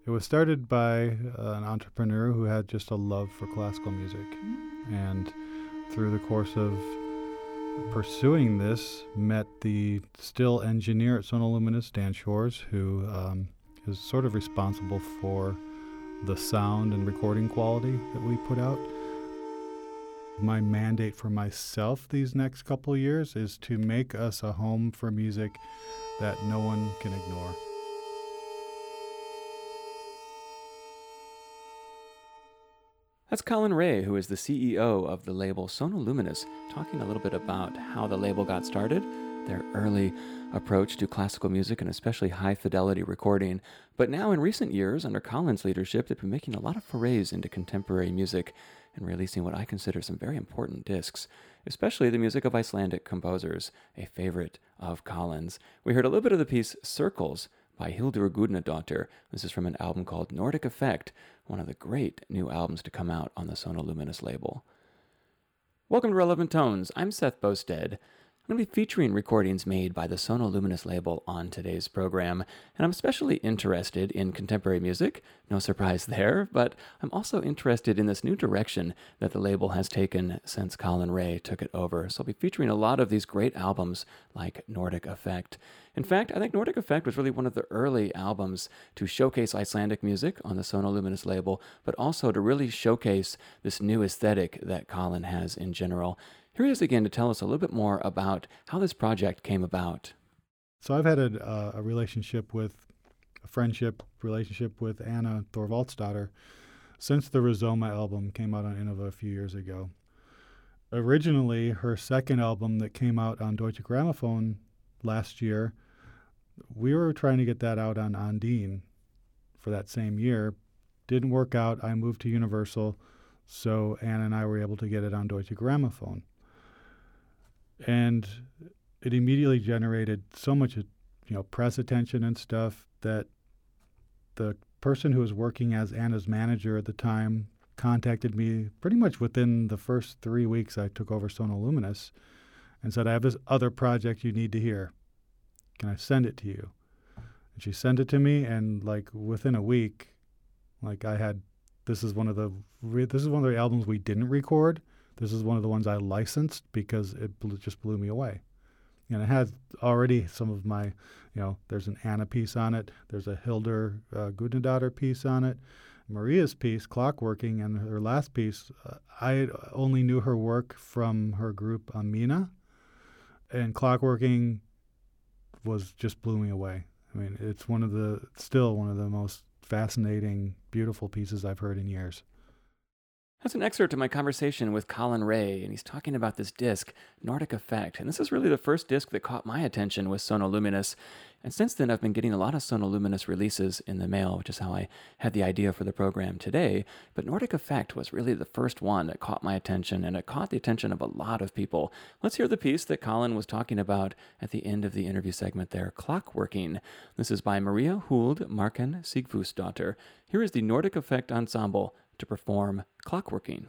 It was started by an entrepreneur who had just a love for classical music. And through the course of pursuing this, met the still engineer at Sonoluminous, Dan Shores, who is sort of responsible for the sound and recording quality that we put out. My mandate for myself these next couple of years is to make us a home for music that no one can ignore. That's Colin Ray, who is the CEO of the label Sonoluminous, talking a little bit about how the label got started, their early approach to classical music and especially high-fidelity recording. But now in recent years, under Colin's leadership, they've been making a lot of forays into contemporary music and releasing what I consider some very important discs, especially the music of Icelandic composers, a favorite of Colin's. We heard a little bit of the piece Circles by Hildur Gudnadottir. This is from an album called Nordic Effect, one of the great new albums to come out on the Sonoluminous label. Welcome to Relevant Tones. I'm Seth Bosted. I'm going to be featuring recordings made by the Sonoluminous label on today's program, and I'm especially interested in contemporary music, no surprise there, but I'm also interested in this new direction that the label has taken since Colin Ray took it over. So I'll be featuring a lot of these great albums like Nordic Effect. In fact, I think Nordic Effect was really one of the early albums to showcase Icelandic music on the Sonoluminous label, but also to really showcase this new aesthetic that Colin has in general. Here he is again to tell us a little bit more about how this project came about. So I've had a friendship relationship with Anna Thorvaldsdottir since the Rizoma album came out on Innova a few years ago. Originally, her second album that came out on Deutsche Grammophon last year, we were trying to get that out on Ondine for that same year. Didn't work out. I moved to Universal, so Anna and I were able to get it on Deutsche Grammophon. And it immediately generated so much, press attention and stuff that the person who was working as Anna's manager at the time contacted me pretty much within the first 3 weeks I took over Sonoluminous and said, I have this other project you need to hear. Can I send it to you? And she sent it to me, and within a week, this is one of the albums we didn't record. This is one of the ones I licensed because it just blew me away. And it has already some of my, there's an Anna piece on it. There's a Hildur Gudnadottir piece on it. Maria's piece, Clockworking, and her last piece, I only knew her work from her group Amina. And Clockworking just blew me away. I mean, it's still one of the most fascinating, beautiful pieces I've heard in years. That's an excerpt of my conversation with Colin Ray, and he's talking about this disc, Nordic Effect. And this is really the first disc that caught my attention with Sonoluminous. And since then, I've been getting a lot of Sonoluminous releases in the mail, which is how I had the idea for the program today. But Nordic Effect was really the first one that caught my attention, and it caught the attention of a lot of people. Let's hear the piece that Colin was talking about at the end of the interview segment there, Clockworking. This is by Maria Huld Marken Sigfusdottir. Here is the Nordic Effect Ensemble to perform Clockworking.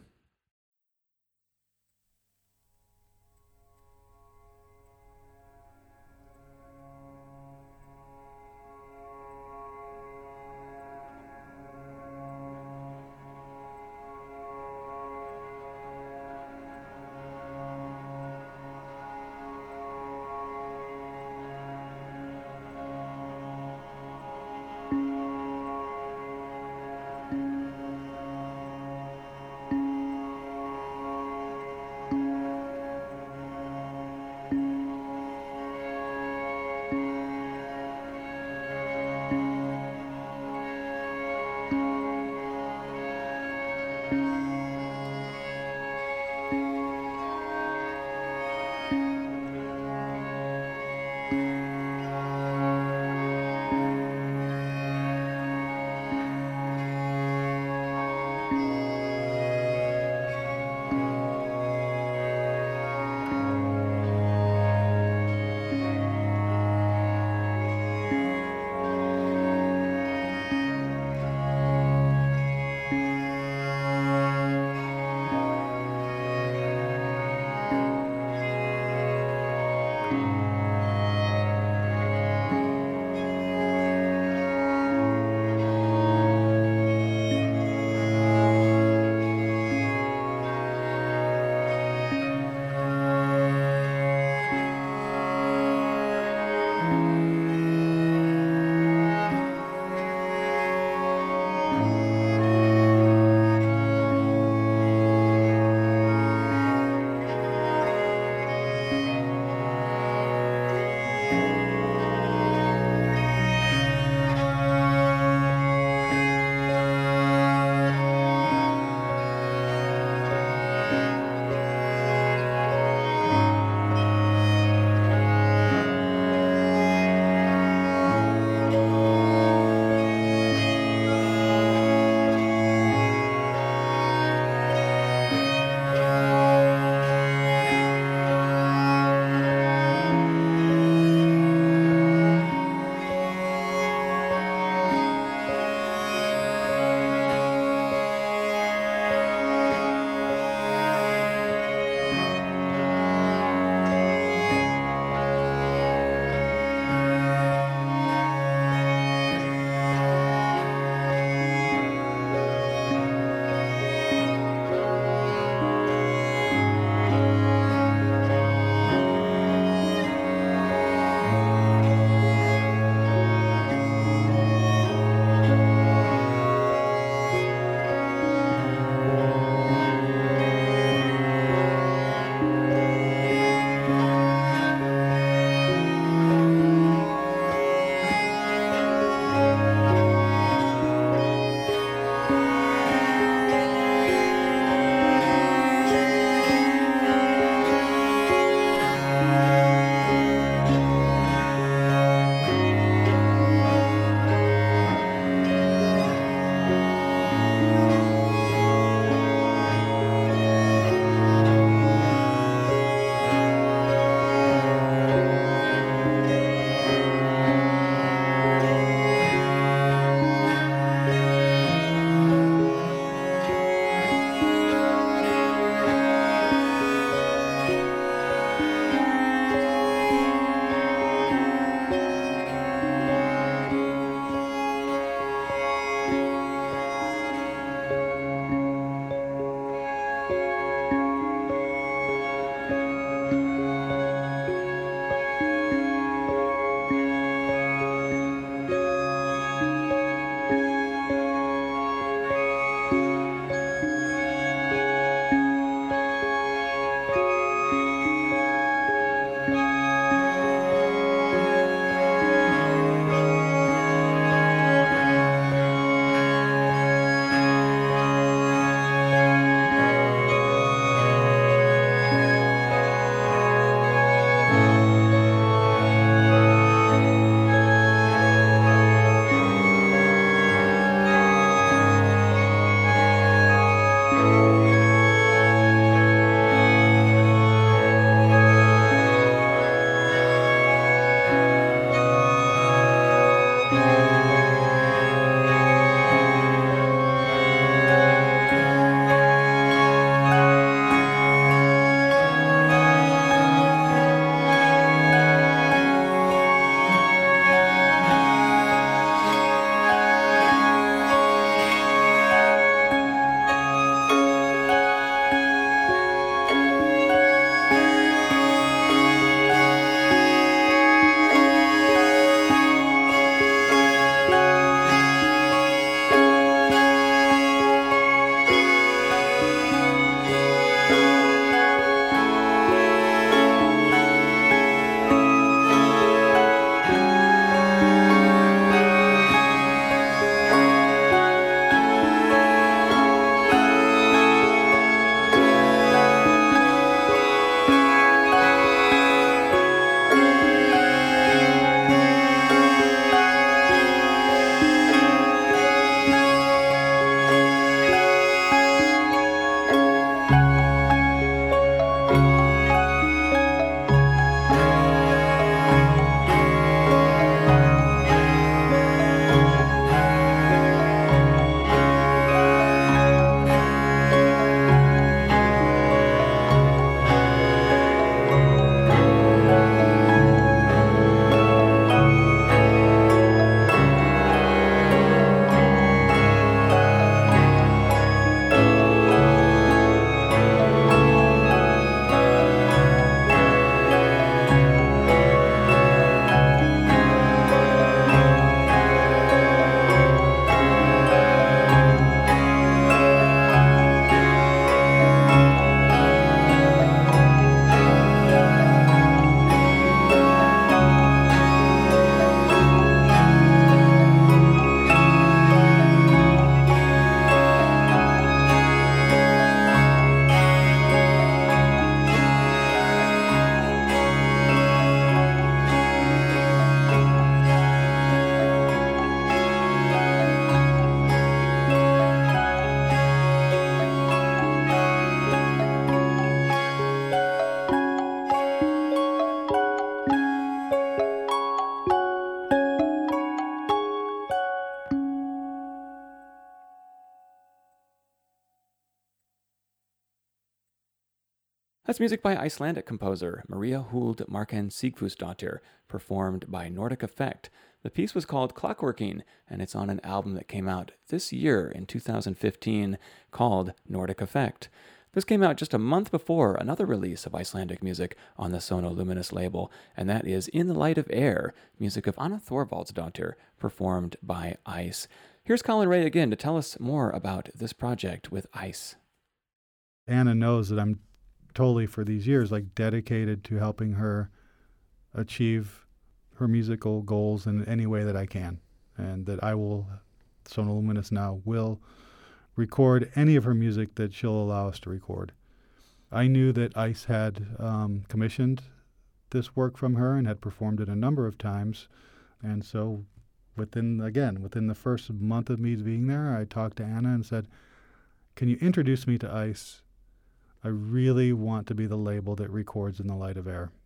That's music by Icelandic composer Maria Huld Marken Sigfúsdóttir, performed by Nordic Effect. The piece was called Clockworking, and it's on an album that came out this year in 2015 called Nordic Effect. This came out just a month before another release of Icelandic music on the Sono Luminous label, and that is In the Light of Air, music of Anna Thorvaldsdóttir, performed by Ice. Here's Colin Ray again to tell us more about this project with Ice. Anna knows that I'm totally, for these years, like dedicated to helping her achieve her musical goals in any way that I can, and that I will, Sono Luminous now, will record any of her music that she'll allow us to record. I knew that Ice had commissioned this work from her and had performed it a number of times, and so within the first month of me being there, I talked to Anna and said, "Can you introduce me to Ice? I really want to be the label that records In the Light of Air."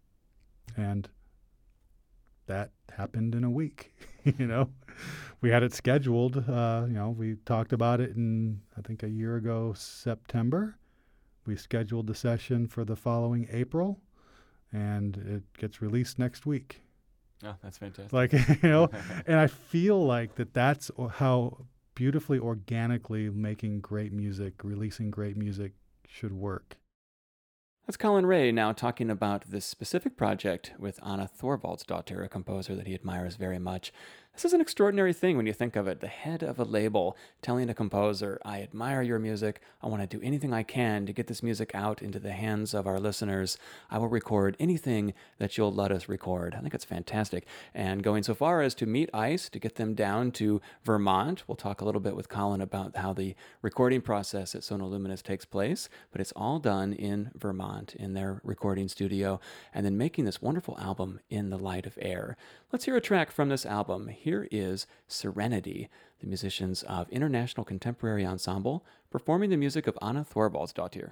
And that happened in a week. We had it scheduled. We talked about it in, I think, a year ago, September. We scheduled the session for the following April, and it gets released next week. Oh, that's fantastic. And I feel like that's how beautifully, organically making great music, releasing great music should work. That's Colin Ray now talking about this specific project with Anna Thorvaldsdóttir, a composer that he admires very much. This is an extraordinary thing when you think of it. The head of a label telling a composer, "I admire your music. I want to do anything I can to get this music out into the hands of our listeners. I will record anything that you'll let us record." I think it's fantastic. And going so far as to meet Ice, to get them down to Vermont. We'll talk a little bit with Colin about how the recording process at Sono Luminous takes place, but it's all done in Vermont in their recording studio, and then making this wonderful album In the Light of Air. Let's hear a track from this album. Here is Serenity, the musicians of International Contemporary Ensemble, performing the music of Anna Thorvaldsdóttir.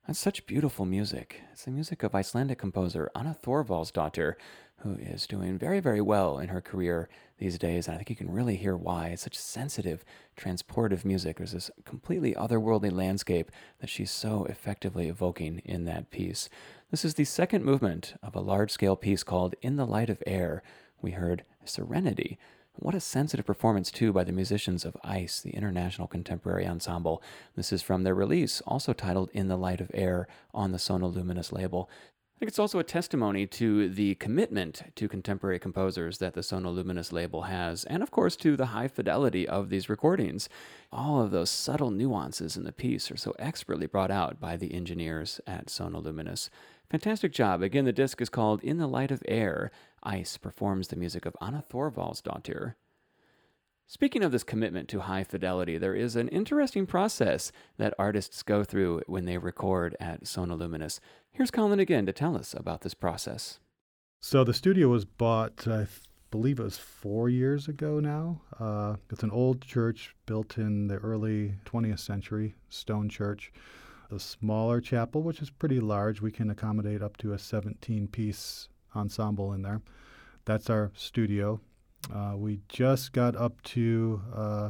That's such beautiful music. It's the music of Icelandic composer Anna Thorvaldsdottir, who is doing very, very well in her career these days. And I think you can really hear why. It's such sensitive, transportive music. There's this completely otherworldly landscape that she's so effectively evoking in that piece. This is the second movement of a large-scale piece called In the Light of Air. We heard Serenity. What a sensitive performance, too, by the musicians of ICE, the International Contemporary Ensemble. This is from their release, also titled In the Light of Air, on the Sonoluminous label. I think it's also a testimony to the commitment to contemporary composers that the Sonoluminous label has, and of course to the high fidelity of these recordings. All of those subtle nuances in the piece are so expertly brought out by the engineers at Sonoluminous. Fantastic job. Again, the disc is called In the Light of Air. ICE performs the music of Anna Thorvaldsdottir. Speaking of this commitment to high fidelity, there is an interesting process that artists go through when they record at Sonoluminous. Here's Colin again to tell us about this process. So the studio was bought, I believe it was 4 years ago now. It's an old church built in the early 20th century, stone church. A smaller chapel, which is pretty large. We can accommodate up to a 17-piece ensemble in there. That's our studio. We just got up to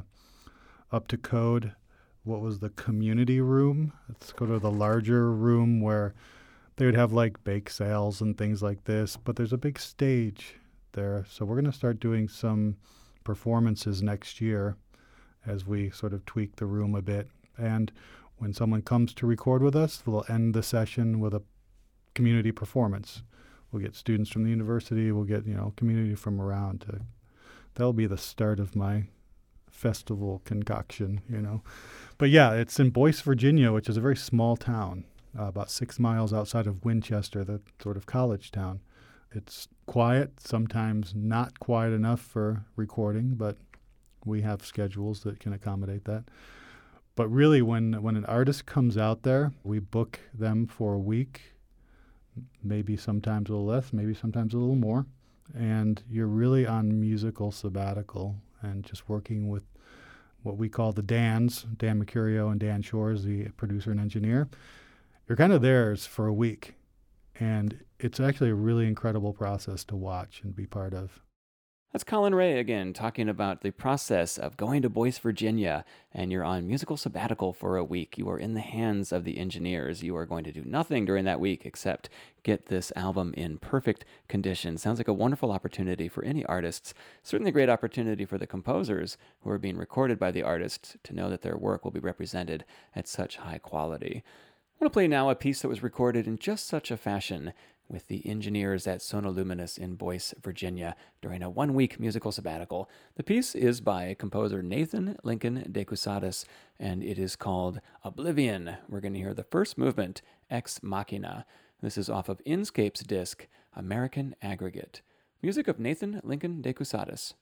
code. What was the community room? Let's go to the larger room where they would have like bake sales and things like this. But there's a big stage there, so we're going to start doing some performances next year as we sort of tweak the room a bit. And when someone comes to record with us, we'll end the session with a community performance. We'll get students from the university. We'll get community from around to. That'll be the start of my festival concoction, But yeah, it's in Boyce, Virginia, which is a very small town, about 6 miles outside of Winchester, the sort of college town. It's quiet, sometimes not quiet enough for recording, but we have schedules that can accommodate that. But really, when an artist comes out there, we book them for a week, maybe sometimes a little less, maybe sometimes a little more. And you're really on musical sabbatical and just working with what we call the Dans, Dan Mercurio and Dan Shores, the producer and engineer. You're kind of theirs for a week. And it's actually a really incredible process to watch and be part of. That's Colin Ray again, talking about the process of going to Boyce, Virginia, and you're on musical sabbatical for a week. You are in the hands of the engineers. You are going to do nothing during that week except get this album in perfect condition. Sounds like a wonderful opportunity for any artists. Certainly a great opportunity for the composers who are being recorded by the artists to know that their work will be represented at such high quality. I want to play now a piece that was recorded in just such a fashion with the engineers at Sonoluminous in Boyce, Virginia, during a 1-week musical sabbatical. The piece is by composer Nathan Lincoln de Cusadas, and it is called Oblivion. We're going to hear the first movement, Ex Machina. This is off of Inscape's disc, American Aggregate. Music of Nathan Lincoln de Cusadas.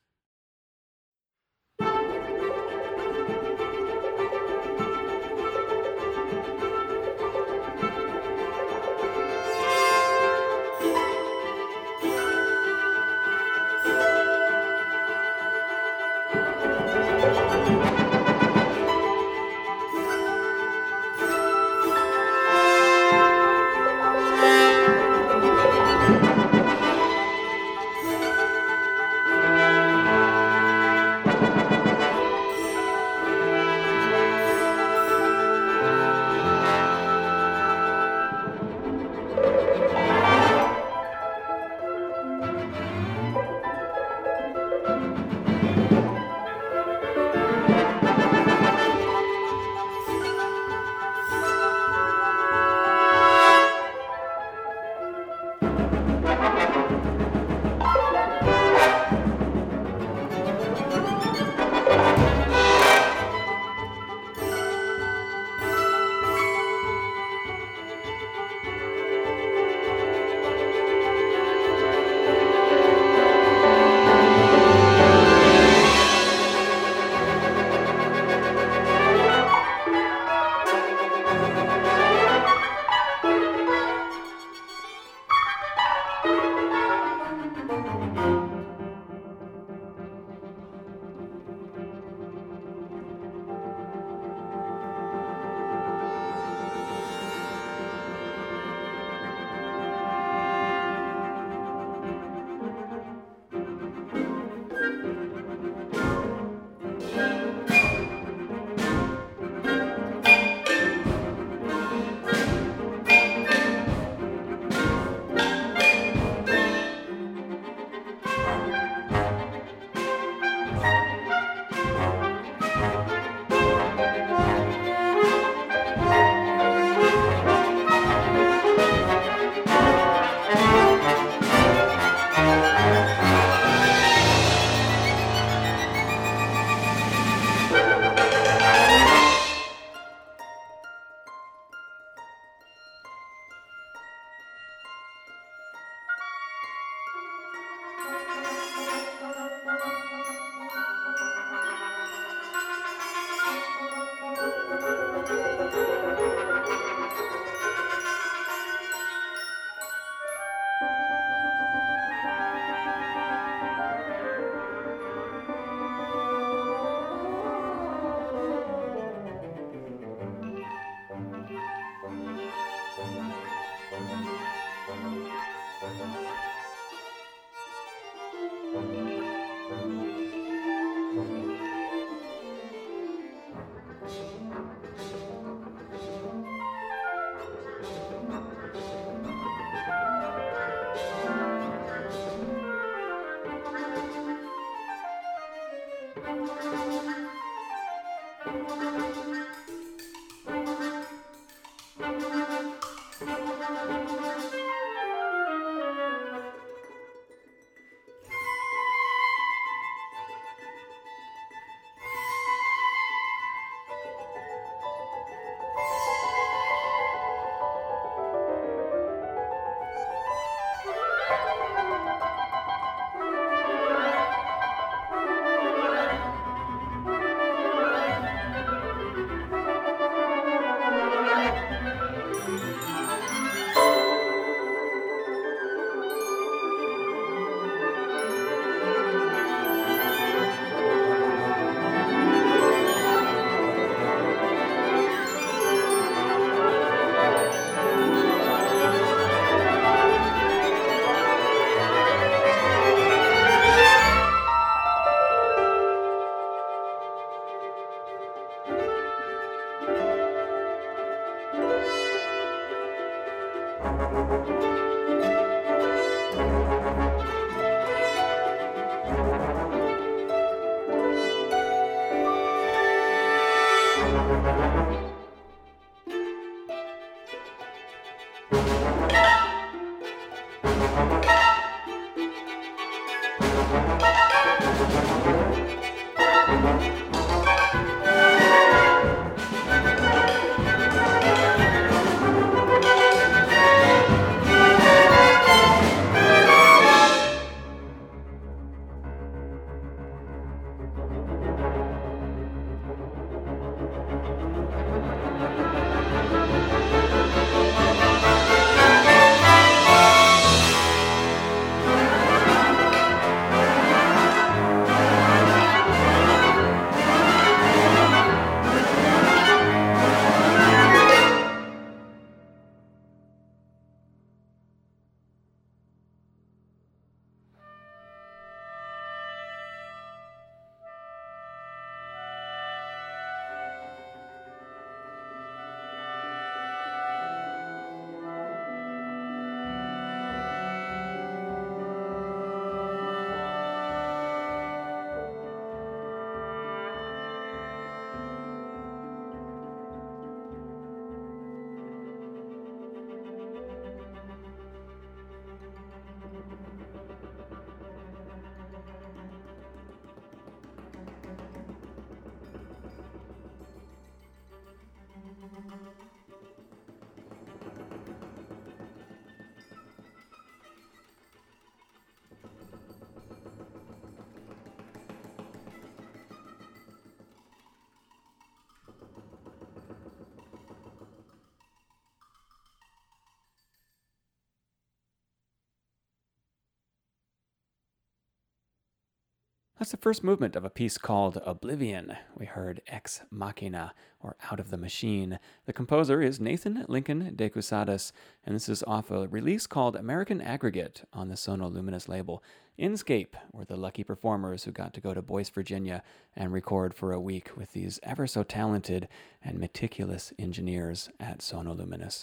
That's the first movement of a piece called Oblivion. We heard Ex Machina, or Out of the Machine. The composer is Nathan Lincoln de Cusadas, and this is off a release called American Aggregate on the Sono Luminous label. Inscape were the lucky performers who got to go to Boyce, Virginia, and record for a week with these ever so talented and meticulous engineers at Sono Luminous.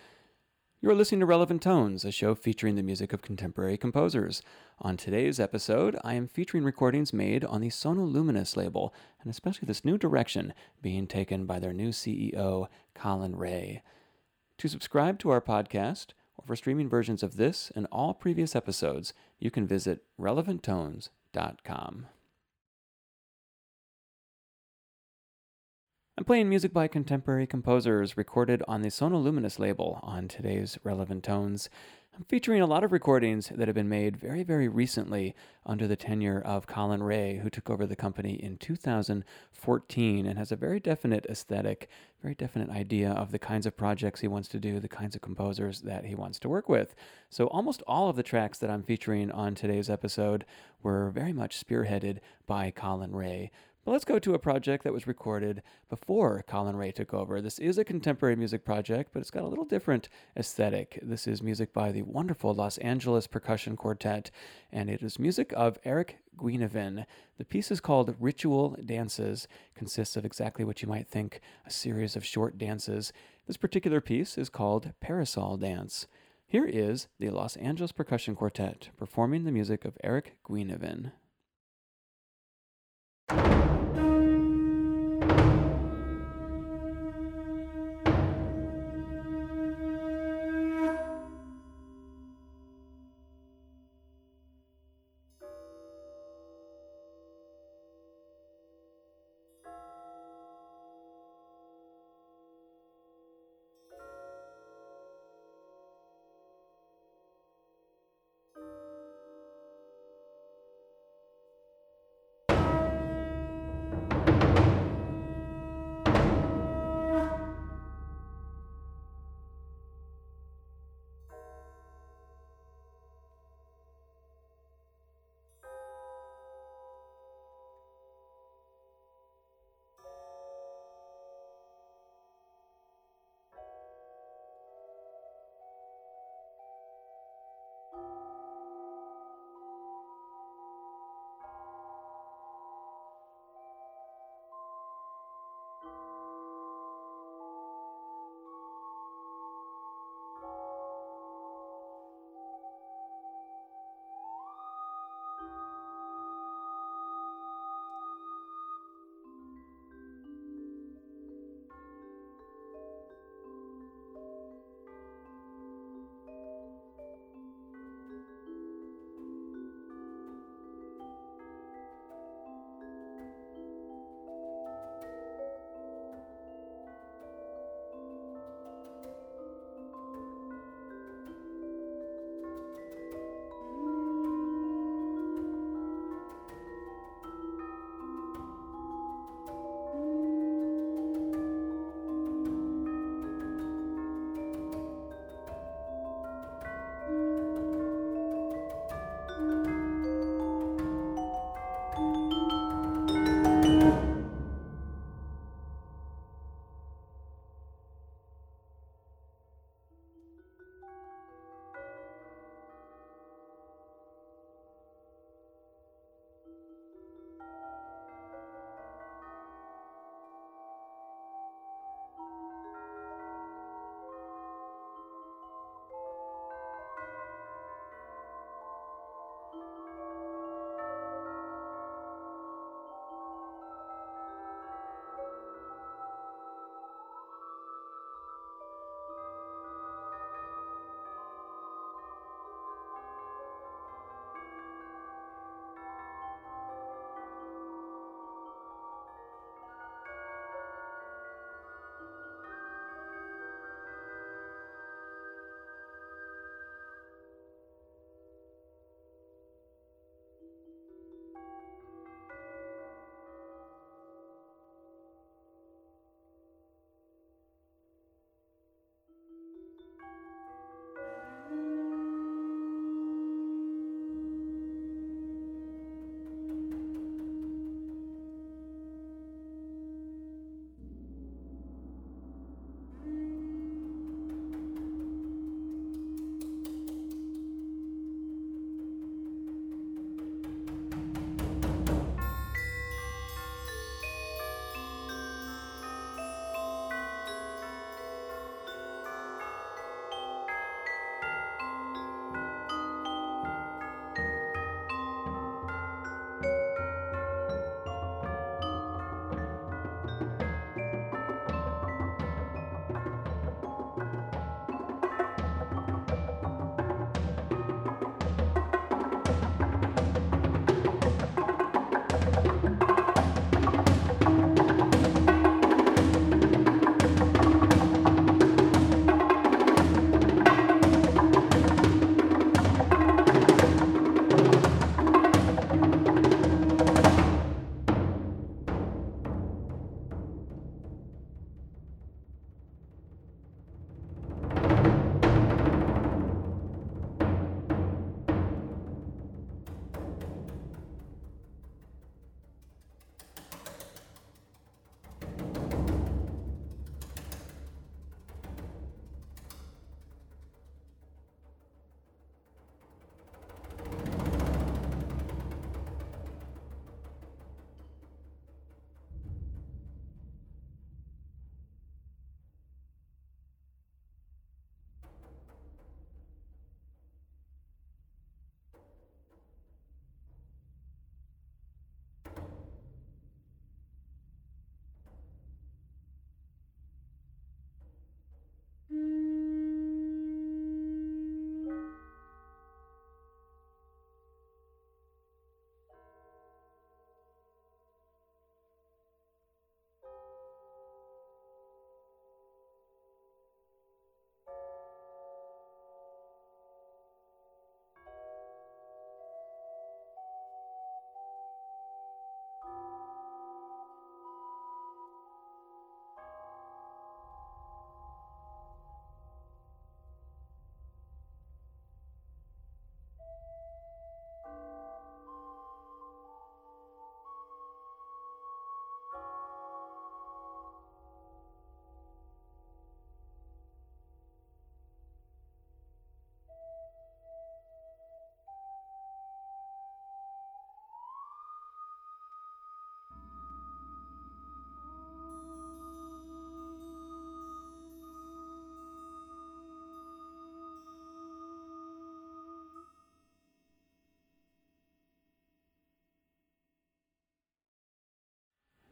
You're listening to Relevant Tones, a show featuring the music of contemporary composers. On today's episode, I am featuring recordings made on the Sono Luminous label, and especially this new direction being taken by their new CEO, Colin Ray. To subscribe to our podcast, or for streaming versions of this and all previous episodes, you can visit relevanttones.com. I'm playing music by contemporary composers recorded on the Sono Luminous label on today's Relevant Tones. I'm featuring a lot of recordings that have been made very, very recently under the tenure of Colin Ray, who took over the company in 2014 and has a very definite aesthetic, very definite idea of the kinds of projects he wants to do, the kinds of composers that he wants to work with. So almost all of the tracks that I'm featuring on today's episode were very much spearheaded by Colin Ray. But let's go to a project that was recorded before Colin Ray took over. This is a contemporary music project, but it's got a little different aesthetic. This is music by the wonderful Los Angeles Percussion Quartet, and it is music of Eric Guinevin. The piece is called Ritual Dances, consists of exactly what you might think, a series of short dances. This particular piece is called Parasol Dance. Here is the Los Angeles Percussion Quartet performing the music of Eric Guinevin.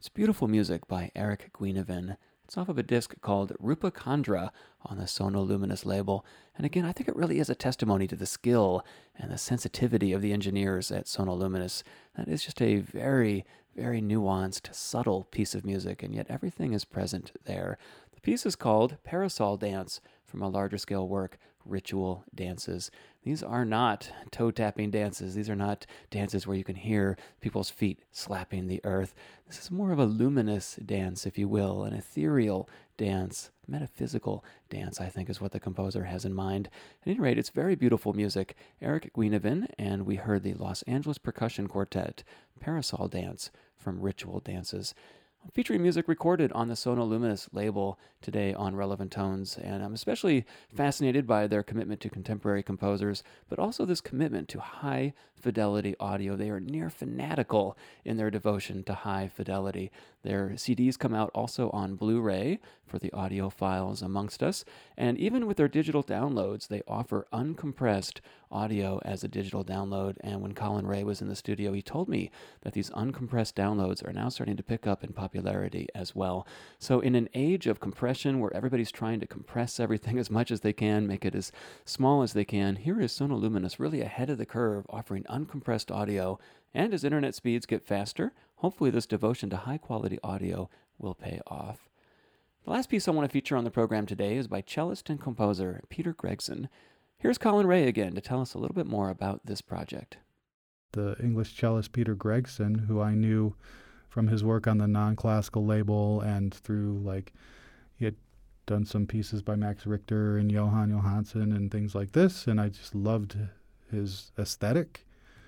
It's beautiful music by Eric Guinevin. It's off of a disc called Rupa Khandra on the Sono Luminous label. And again, I think it really is a testimony to the skill and the sensitivity of the engineers at Sono Luminous. That is just a very, very nuanced, subtle piece of music, and yet everything is present there. The piece is called Parasol Dance from a larger scale work, Ritual Dances. These are not toe-tapping dances. These are not dances where you can hear people's feet slapping the earth. This is more of a luminous dance, if you will, an ethereal dance, metaphysical dance, I think is what the composer has in mind. At any rate, it's very beautiful music. Eric Guinevin, and we heard the Los Angeles Percussion Quartet, Parasol Dance from Ritual Dances. Featuring music recorded on the Sono Luminous label today on Relevant Tones, and I'm especially fascinated by their commitment to contemporary composers, but also this commitment to high-fidelity audio. They are near fanatical in their devotion to high fidelity. Their CDs come out also on Blu-ray for the audiophiles amongst us, and even with their digital downloads, they offer uncompressed audio as a digital download. And when Colin Ray was in the studio, he told me that these uncompressed downloads are now starting to pick up in popularity as well. So in an age of compression where everybody's trying to compress everything as much as they can, make it as small as they can, here is Sono Luminous really ahead of the curve, offering uncompressed audio. And as internet speeds get faster, hopefully this devotion to high-quality audio will pay off. The last piece I want to feature on the program today is by cellist and composer Peter Gregson. Here's Colin Ray again to tell us a little bit more about this project. The English cellist Peter Gregson, who I knew from his work on the non-classical label and through, he had done some pieces by Max Richter and Johan Johansson and things like this, and I just loved his aesthetic.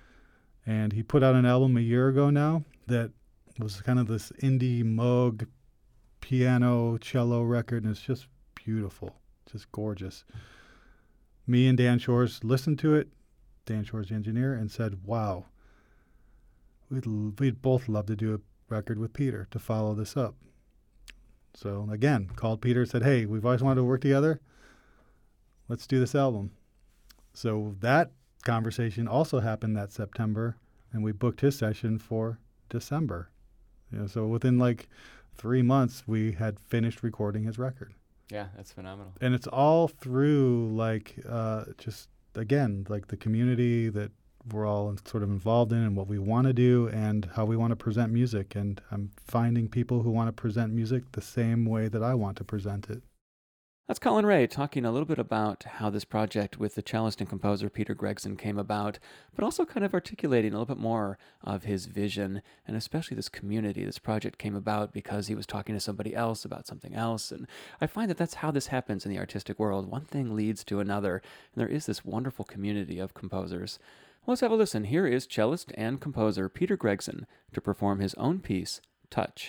And he put out an album a year ago now that was kind of this indie Moog piano cello record, and it's just beautiful, just gorgeous. Me and Dan Shores listened to it, Dan Shores, the engineer, and said, wow, we'd both love to do a record with Peter to follow this up. So again, called Peter, said, hey, we've always wanted to work together. Let's do this album. So that conversation also happened that September, and we booked his session for December. So within 3 months, we had finished recording his record. Yeah, that's phenomenal. And it's all through just again the community that we're all sort of involved in and what we want to do and how we want to present music. And I'm finding people who want to present music the same way that I want to present it. That's Colin Ray talking a little bit about how this project with the cellist and composer Peter Gregson came about, but also kind of articulating a little bit more of his vision, and especially this community. This project came about because he was talking to somebody else about something else, and I find that that's how this happens in the artistic world. One thing leads to another, and there is this wonderful community of composers. Let's have a listen. Here is cellist and composer Peter Gregson to perform his own piece, Touch.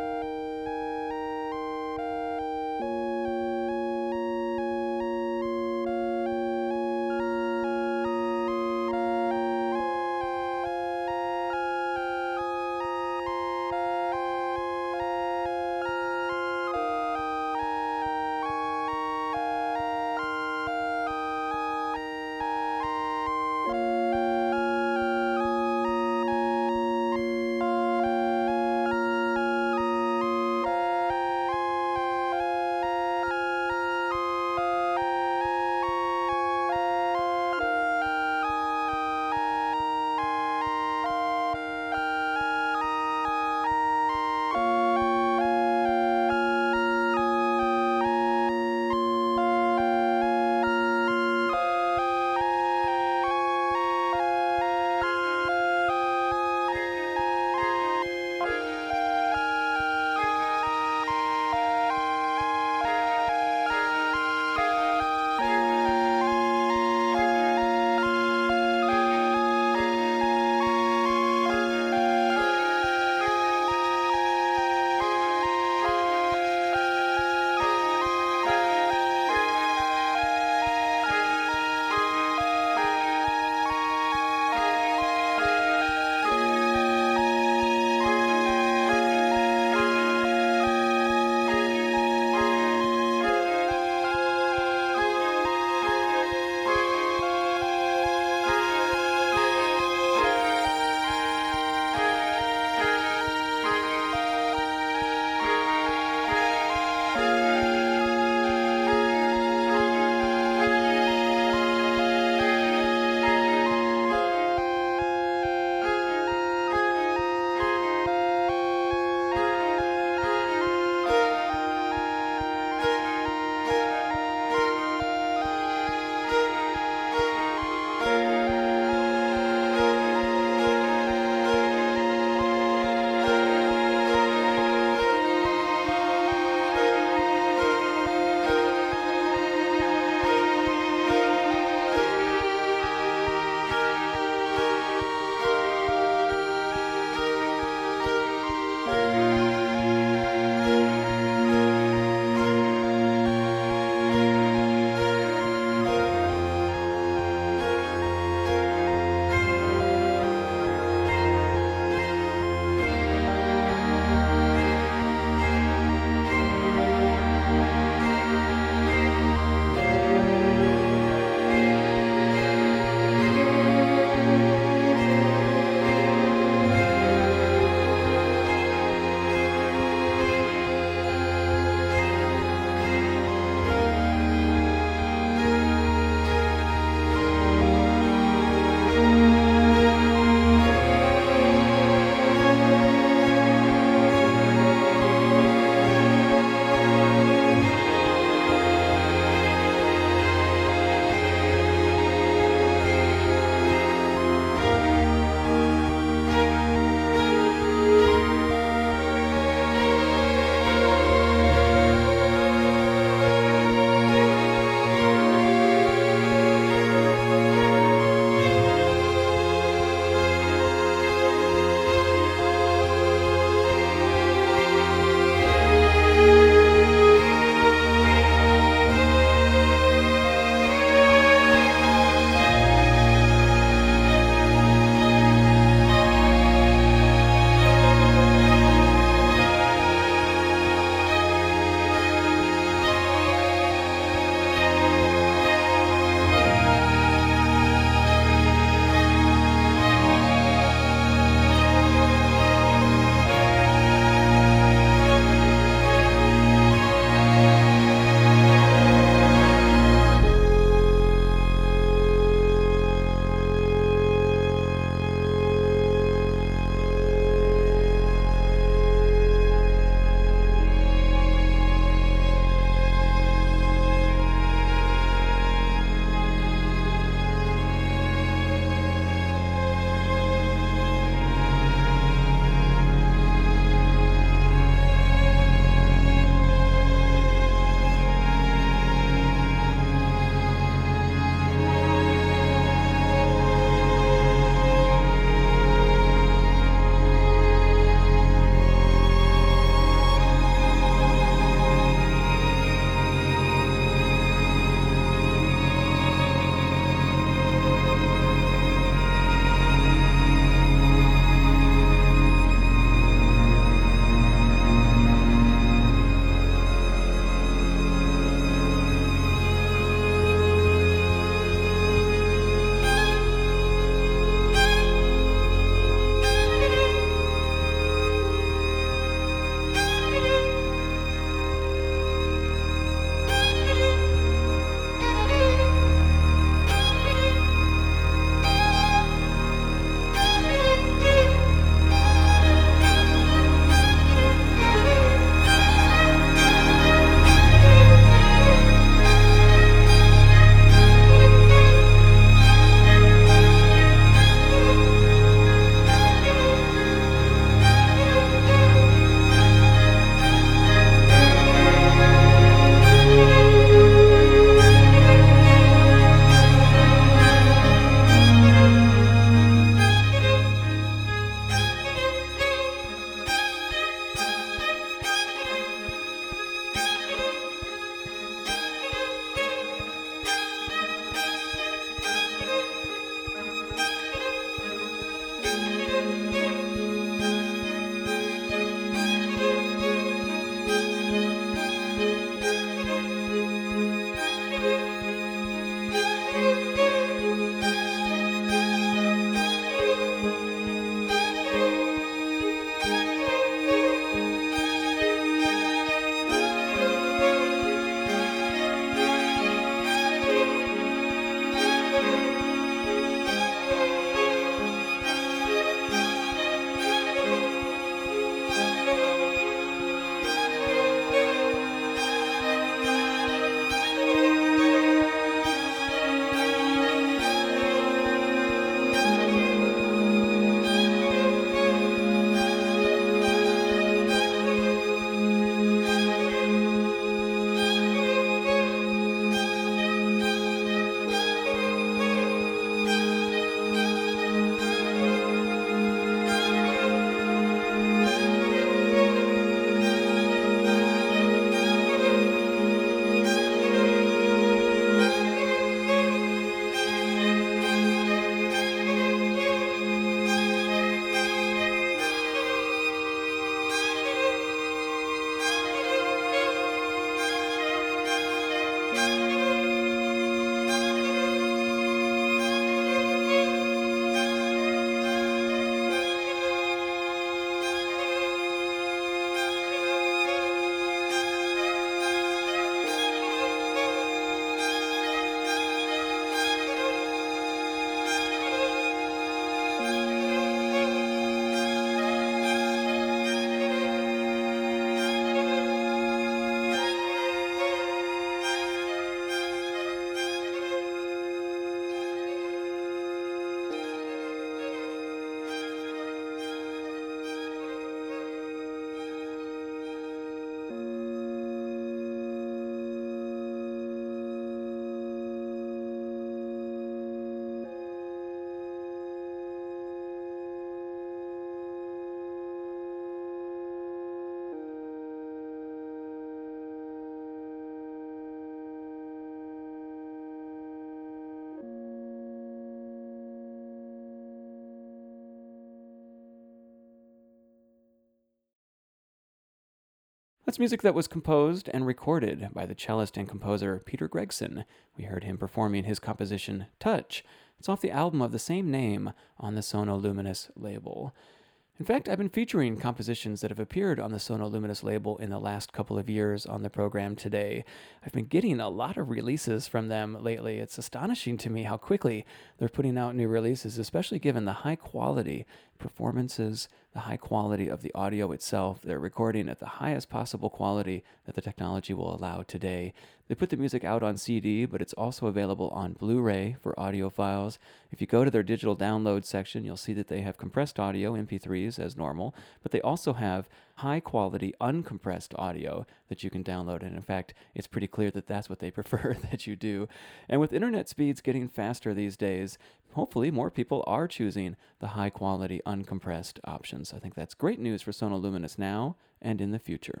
That's music that was composed and recorded by the cellist and composer Peter Gregson. We heard him performing his composition Touch. It's off the album of the same name on the Sono Luminous label. In fact, I've been featuring compositions that have appeared on the Sono Luminous label in the last couple of years on the program today. I've been getting a lot of releases from them lately. It's astonishing to me how quickly they're putting out new releases, especially given the high quality performances, the high quality of the audio itself. They're recording at the highest possible quality that the technology will allow today. They put the music out on CD, but it's also available on Blu-ray for audio files. If you go to their digital download section, you'll see that they have compressed audio, MP3s, as normal, but they also have high-quality, uncompressed audio that you can download. And in fact, it's pretty clear that that's what they prefer that you do. And with internet speeds getting faster these days, hopefully more people are choosing the high-quality, uncompressed options. I think that's great news for Sono Luminous now and in the future.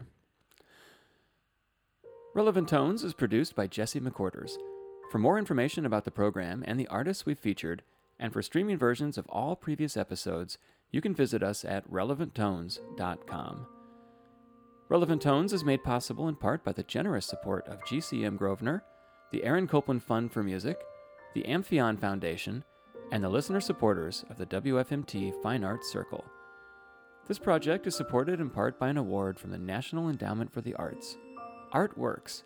Relevant Tones is produced by Jesse McQuarters. For more information about the program and the artists we've featured, and for streaming versions of all previous episodes, you can visit us at relevanttones.com. Relevant Tones is made possible in part by the generous support of GCM Grosvenor, the Aaron Copland Fund for Music, the Amphion Foundation, and the listener supporters of the WFMT Fine Arts Circle. This project is supported in part by an award from the National Endowment for the Arts. Artworks.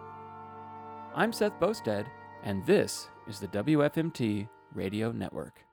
I'm Seth Bosted, and this is the WFMT Radio Network.